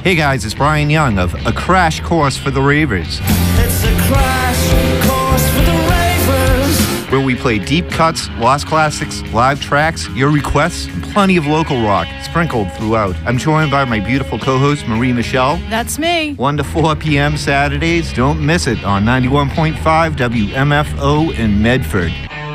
Hey guys, it's Brian Young of A Crash Course for the Ravers. It's a crash course for the Ravers, where we play deep cuts, lost classics, live tracks, your requests, and plenty of local rock sprinkled throughout. I'm joined by my beautiful co-host, Marie Michelle. That's me. 1 to 4 p.m. Saturdays. Don't miss it on 91.5 WMFO in Medford.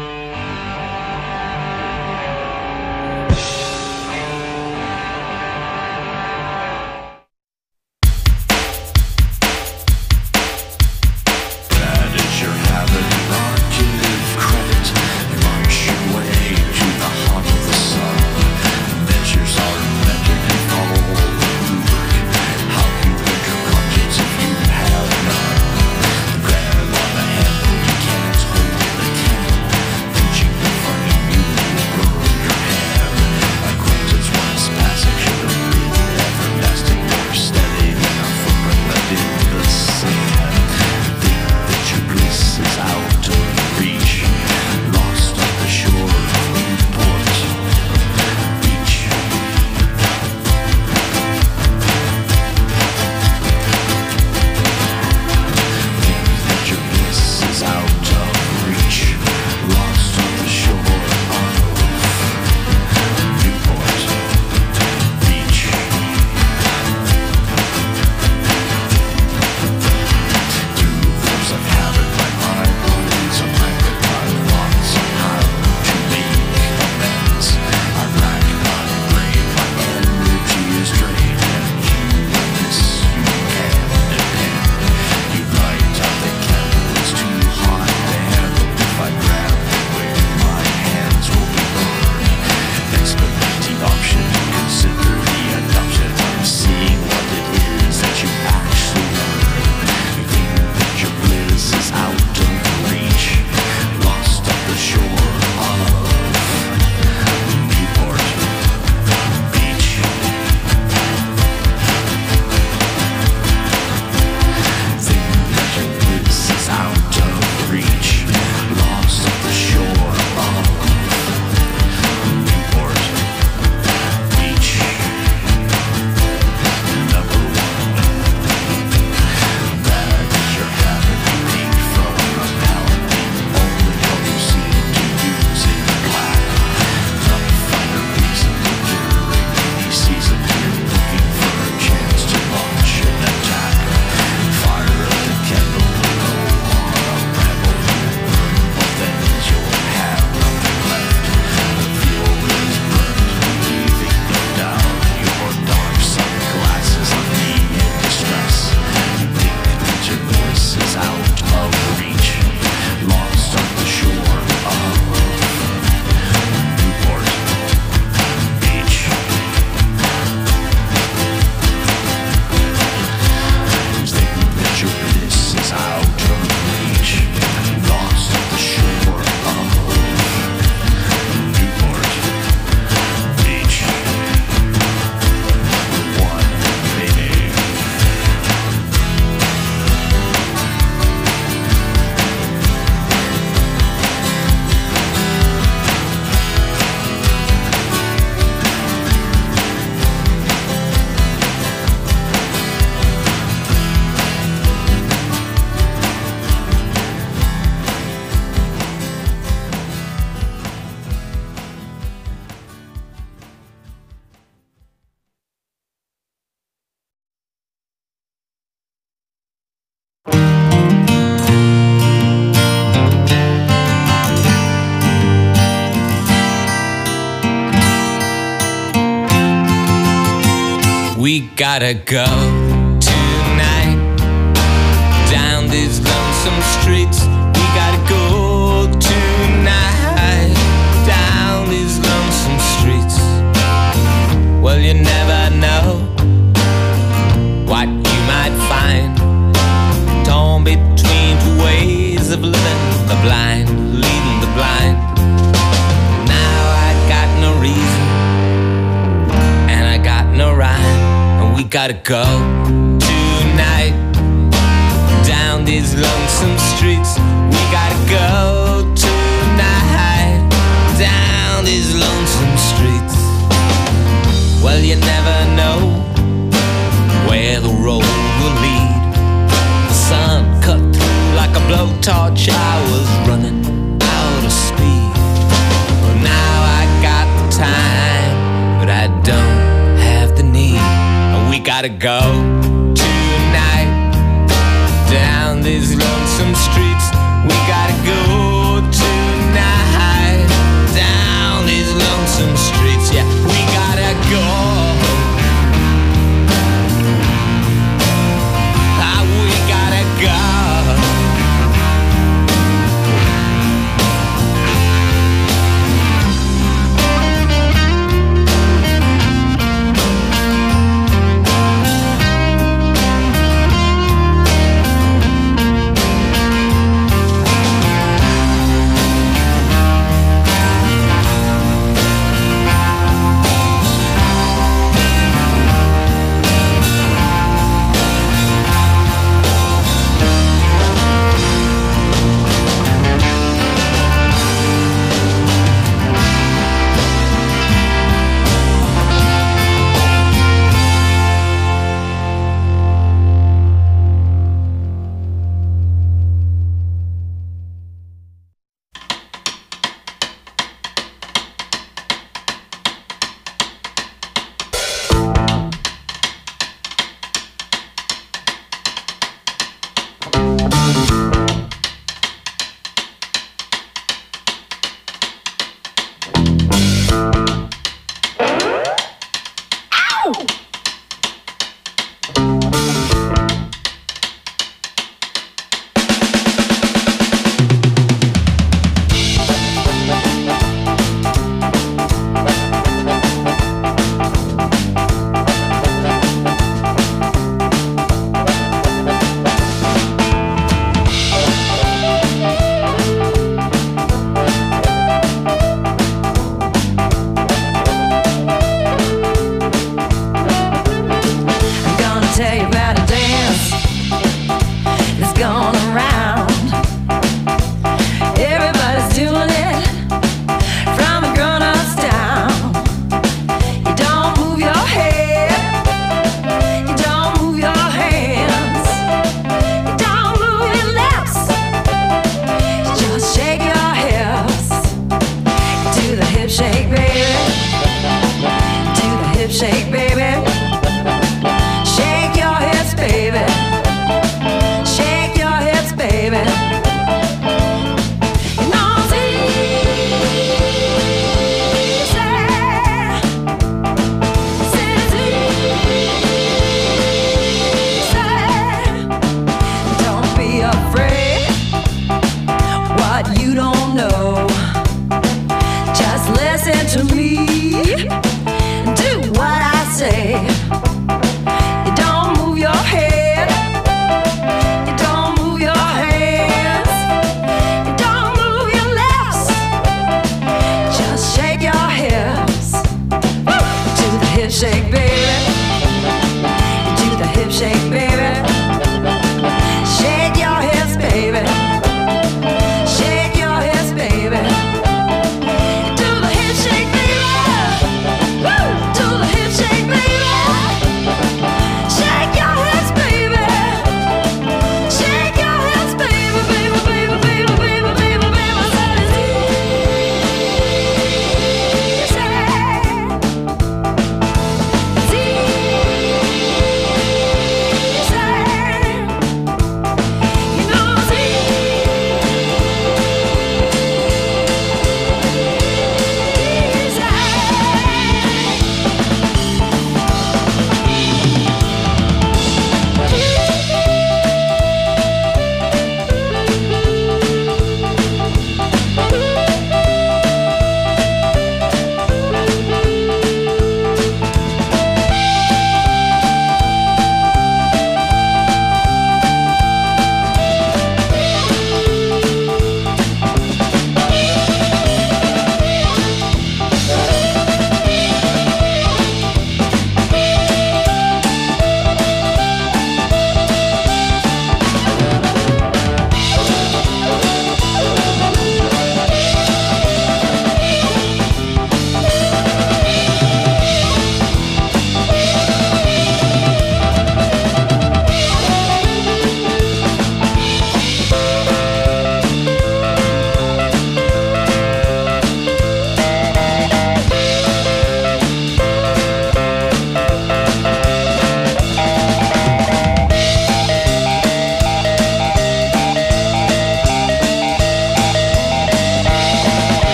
We gotta go tonight down these lonesome streets. We gotta go tonight down these lonesome streets. Well, you never know what you might find torn between two ways of living, the blind leading the blind. Now I got no reason and I got no rhyme. We gotta go tonight down these lonesome streets. We gotta go tonight down these lonesome streets. Well, you never know where gotta go tonight. Down these lonesome streets, we gotta go tonight. Down these lonesome streets, yeah, we gotta go. Ah, we gotta go.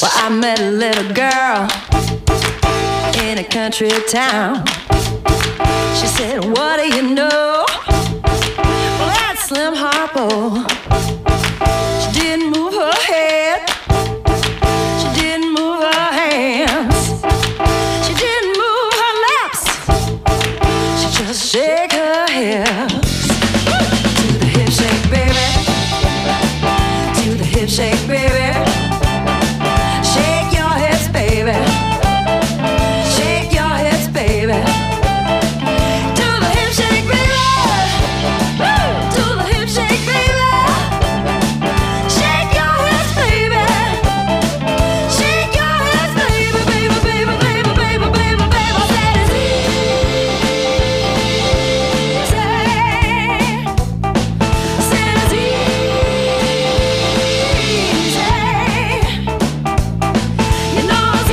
Well, I met a little girl in a country town. She said, what do you know? Well, that's Slim Harpo. She didn't move her head. She didn't move her hands. She didn't move her lips. She just shake her hips. To the hip shake, baby. To the hip shake, baby. Shake your hips, baby. Shake your hips, baby. To the hip shake, baby. To the hip shake, baby. Shake your hips, baby. Shake your hips, baby, baby, baby, baby, baby, baby, baby. I said it's easy. I said it's easy. You know it's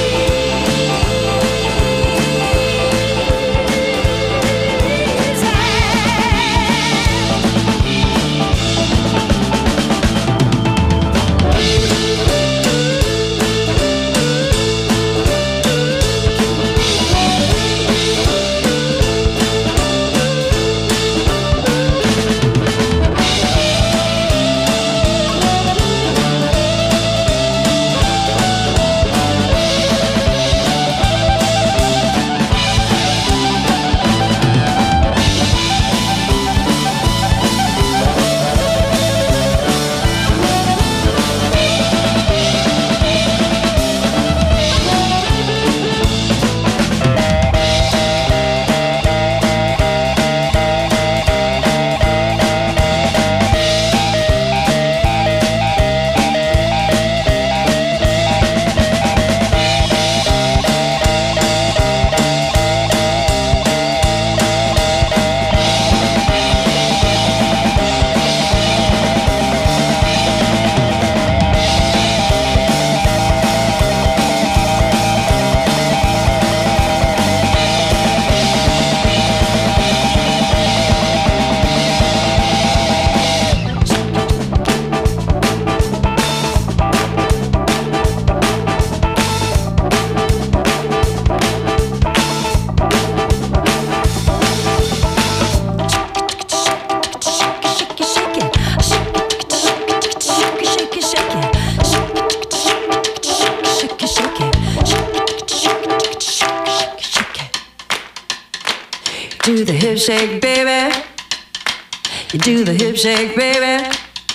do the hip shake, baby. You do the hip shake, baby.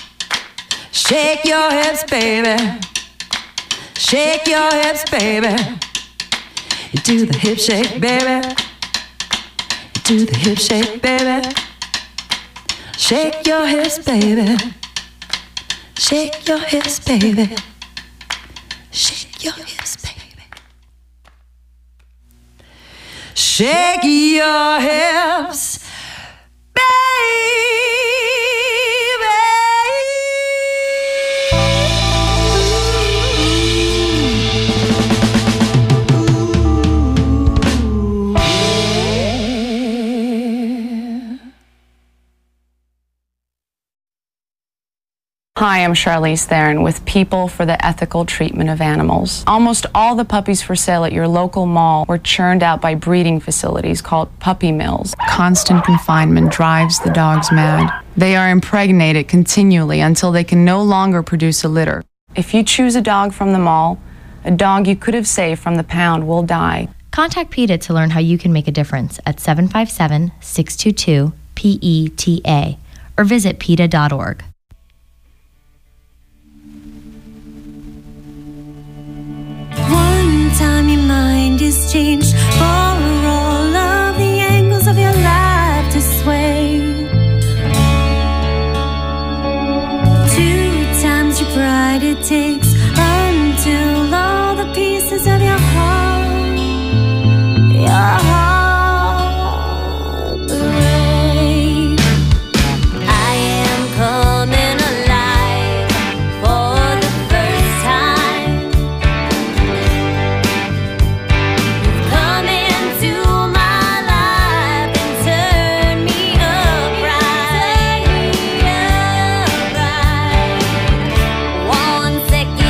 Shake your hips, baby. Shake your hips, baby. You do the hip shake, baby. You do the hip shake, baby. Shake your hips, baby. Shake your hips, baby. Shake your hips, baby. Shake your hips, Hi, I'm Charlize Theron with People for the Ethical Treatment of Animals. Almost all the puppies for sale at your local mall were churned out by breeding facilities called puppy mills. Constant confinement drives the dogs mad. They are impregnated continually until they can no longer produce a litter. If you choose a dog from the mall, a dog you could have saved from the pound will die. Contact PETA to learn how you can make a difference at 757-622-PETA or visit PETA.org. One time your mind is changed for all of the angles of your life to sway. Two times your pride it takes until all the pieces of your heart break. I am coming alive for the first time. You've come into my life and turned me upright. 1 second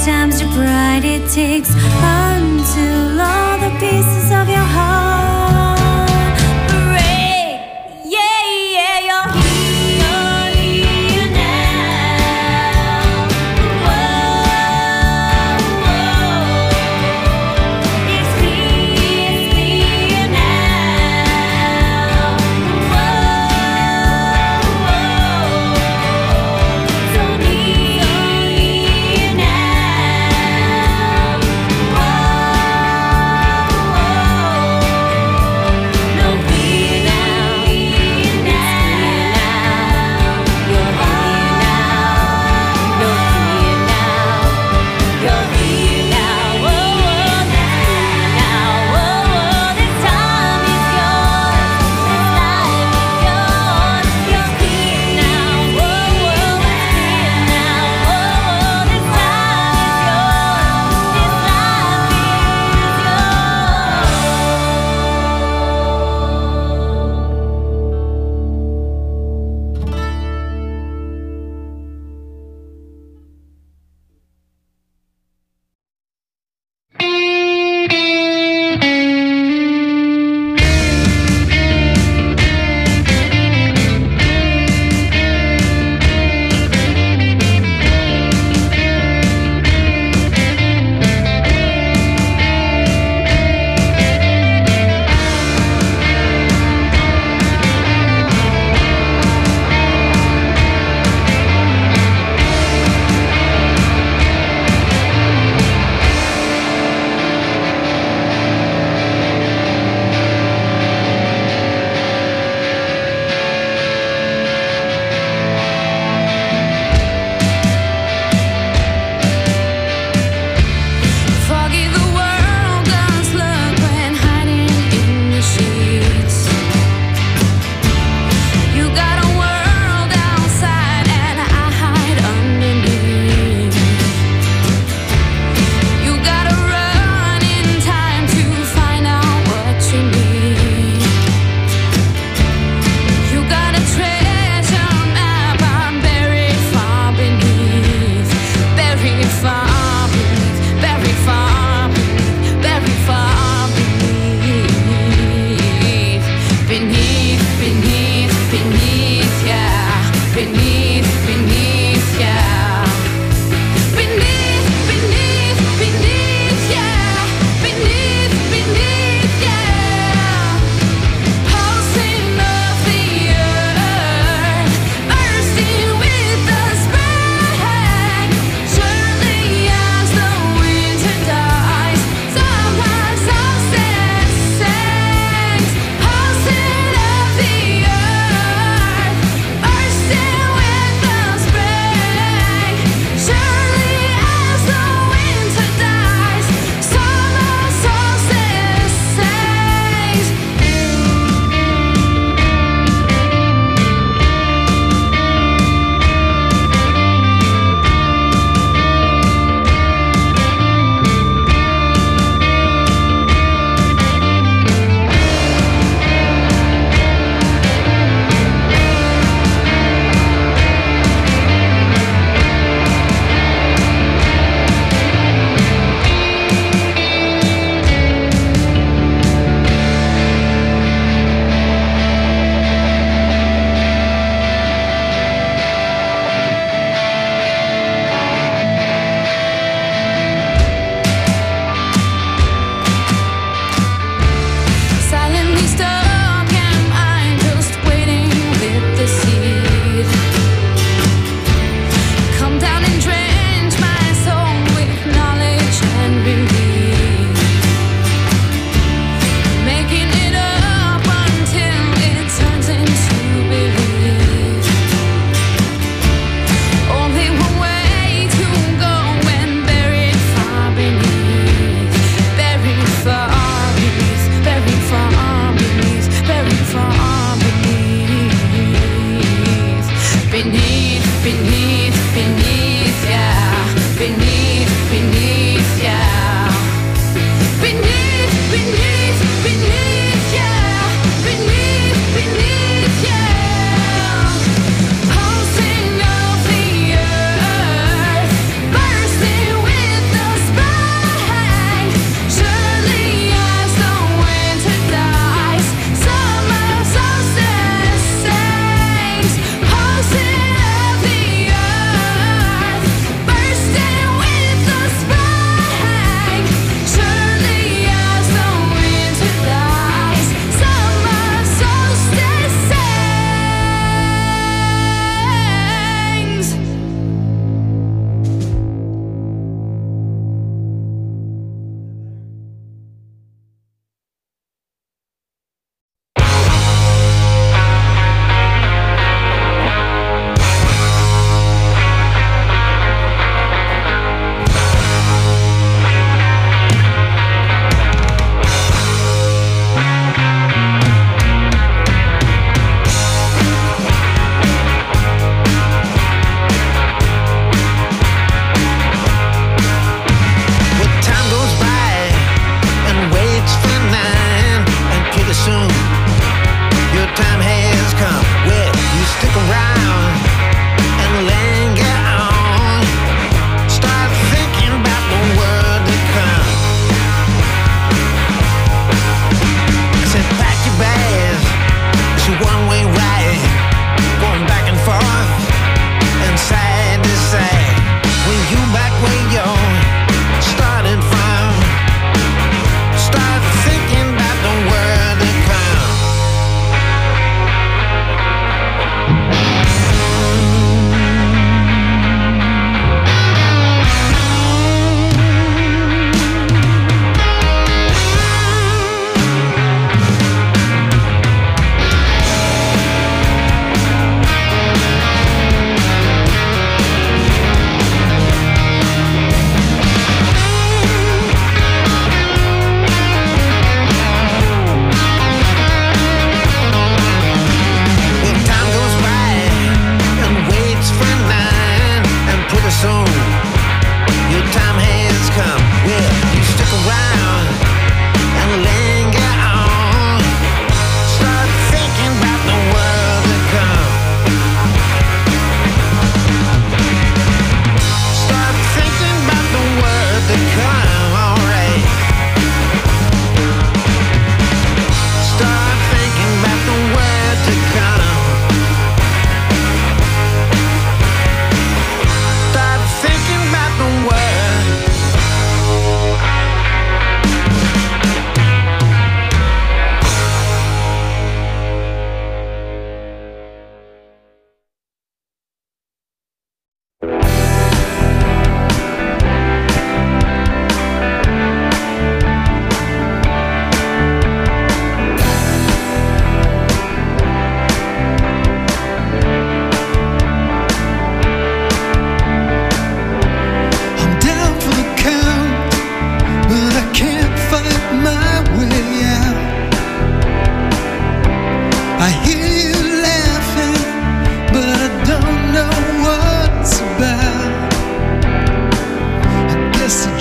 times your pride it takes until all the pieces of your heart break. Yeah, yeah, you're here now. Whoa, whoa. It's clear now. Whoa, whoa. So near now. Whoa, whoa.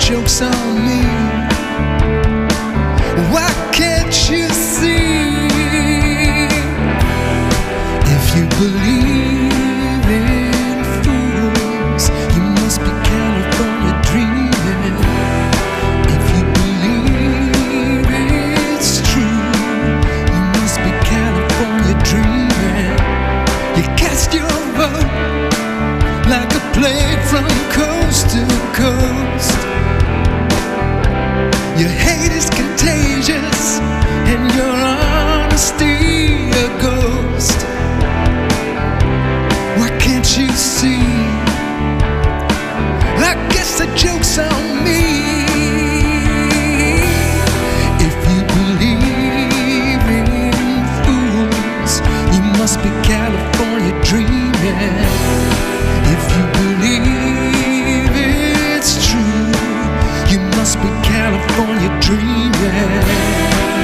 joke's on me. Why can't you see? If you believe in fools, you must be California dreaming. If you believe it's true, you must be California dreaming. You cast your vote like a plague from coast to coast. Your hate is contagious and your honesty a ghost. Why can't you see? I guess the joke's on me. If you believe in fools, you must be California dreaming. If you believe it's true, you must be California dreaming.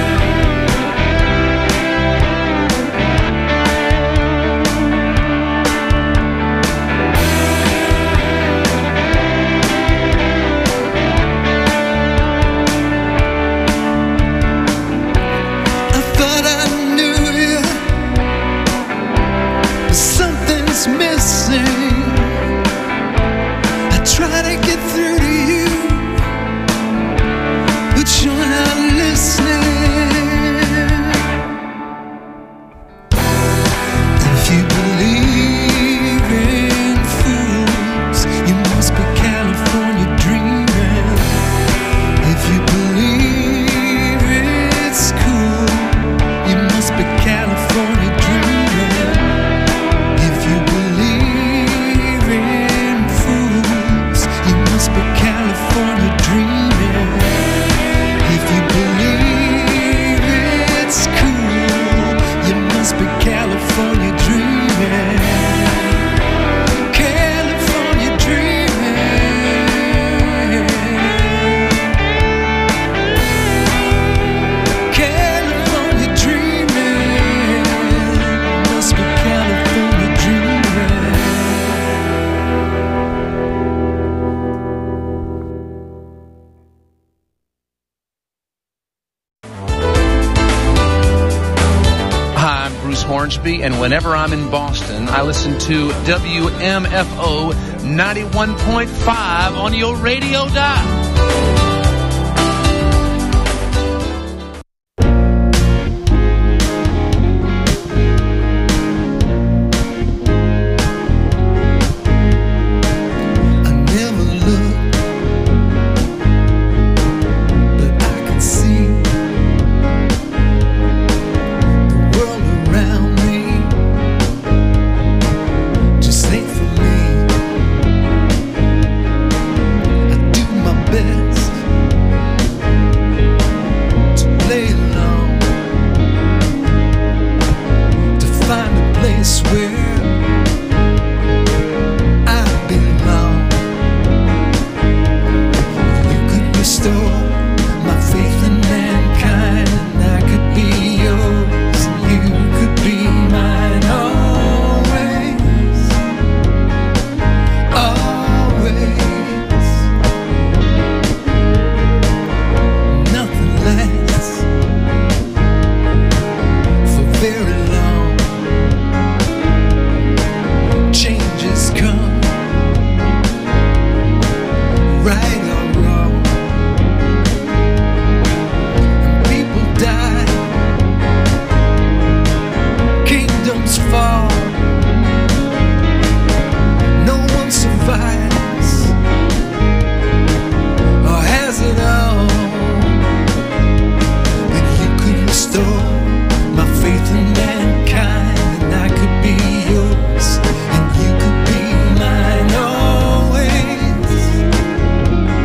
I thought I knew you, but something's missing. I try to get through to you, but you're not listening. If you believe in fools, you must be California dreaming. If you believe it's cool, you must be California dreaming. If you believe in fools, you must be California dreaming. If you believe it's cool, you must be California dreaming. California dreaming. California dreaming. Must be California dreaming. Hi, I'm Bruce Hornsby, and whenever I'm in Boston, I listen to WMFO 91.5 on your radio dial. I never looked, but I could see the world around me just ain't for me. I do my best to play along, to find a place where I belong. You could restore my faith in mankind, and I could be yours, and you could be mine always, always. Nothing lasts for very long. Changes come, right or wrong, and people die, kingdoms fall, no one survives or has it all. And you could restore my faith in mankind, and I could be yours, and you could be mine always,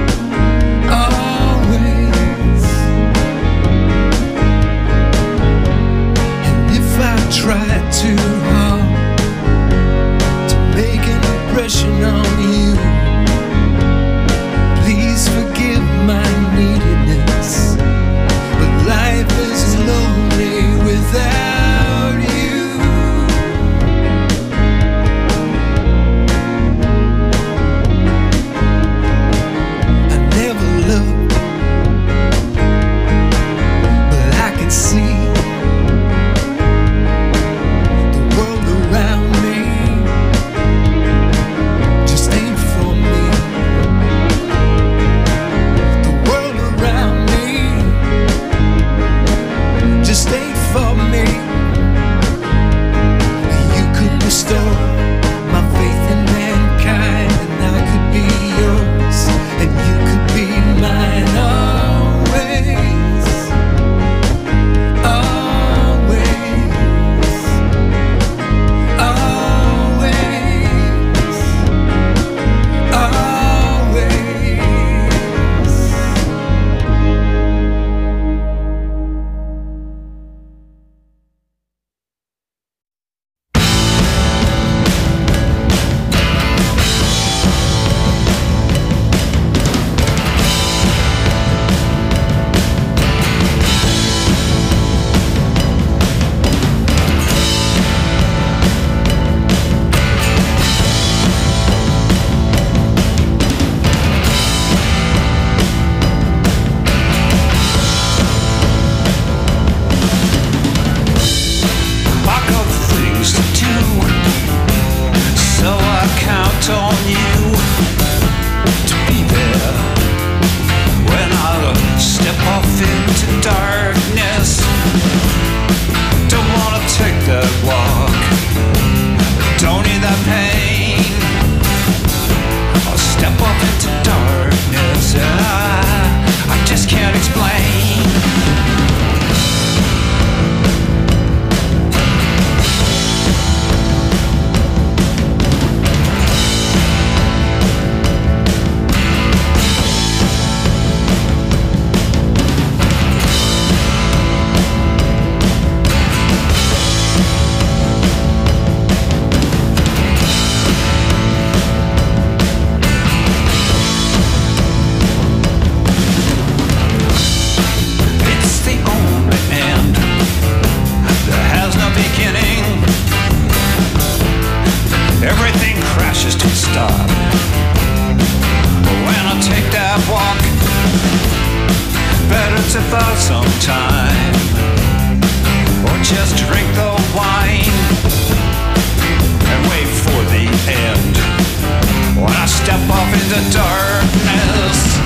to thaw sometime, or just drink the wine and wait for the end when I step off into darkness.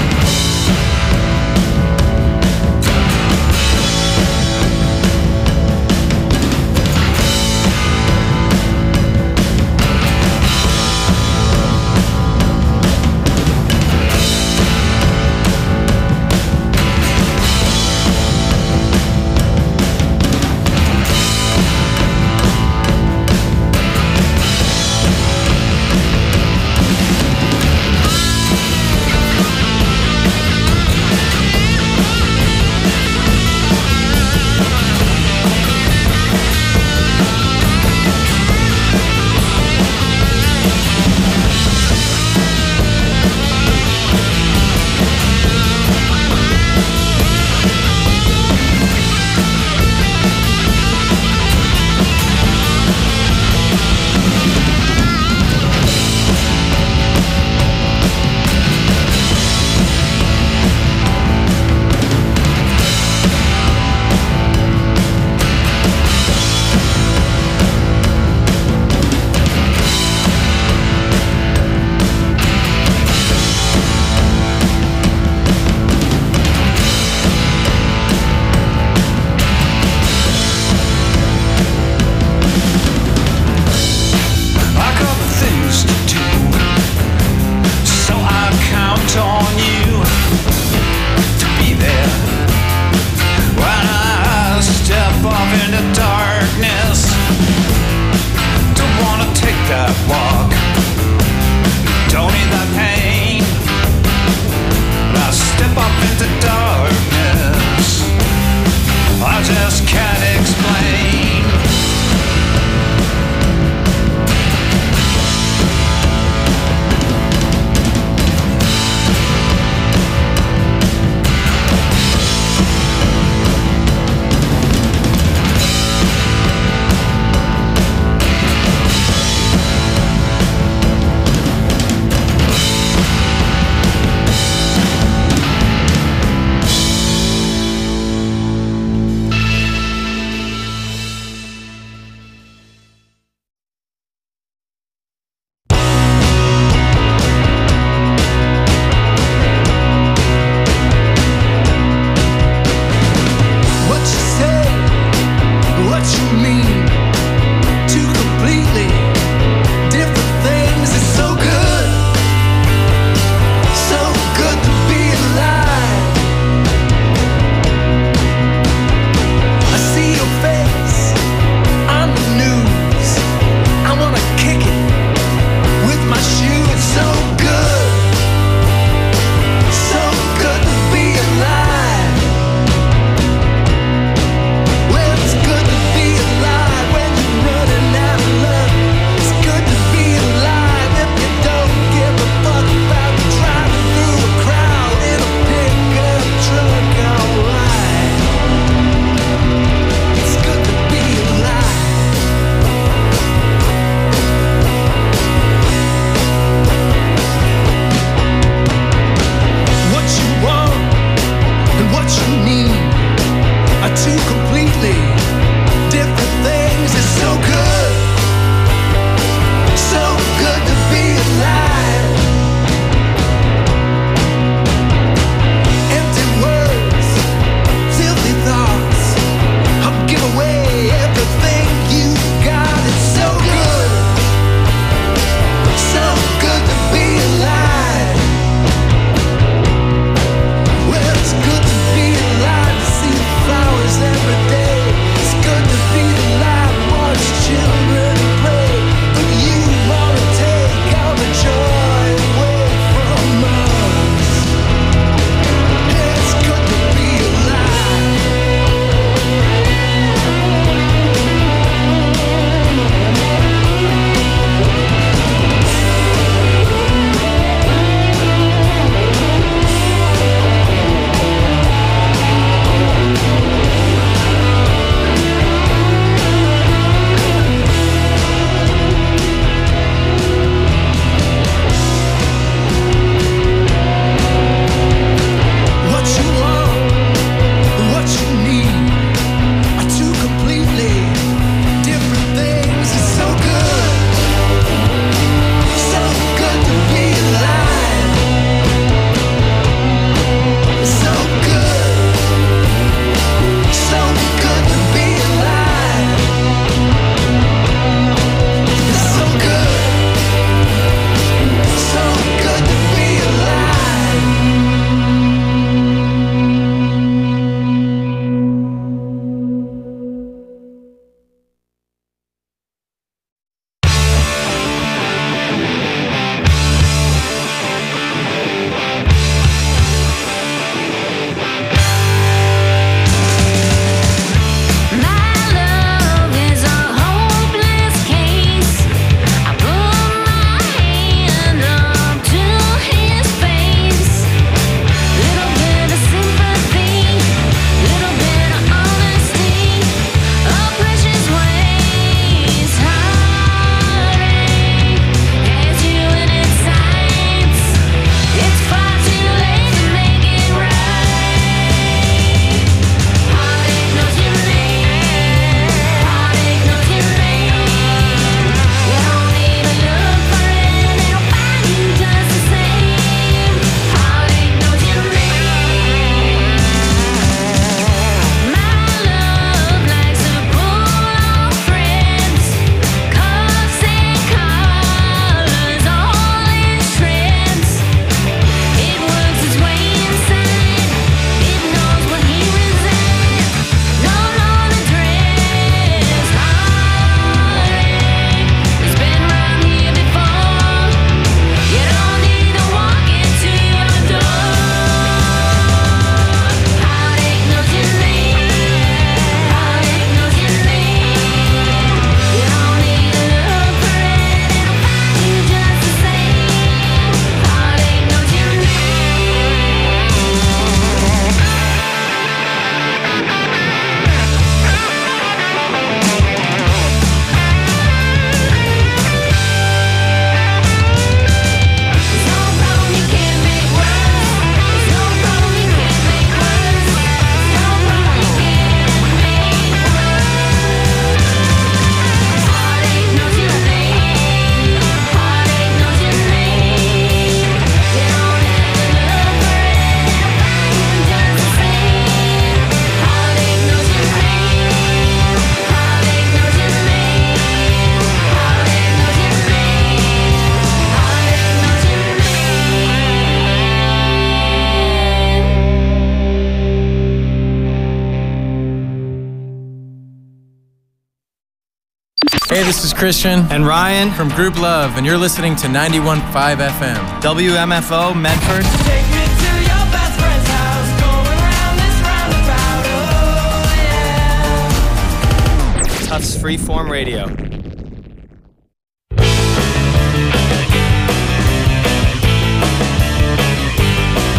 Hey, this is Christian and Ryan from Group Love, and you're listening to 91.5 FM. WMFO, Medford. Take me to your best friend's house, going round this roundabout, oh yeah. Tufts Freeform Radio.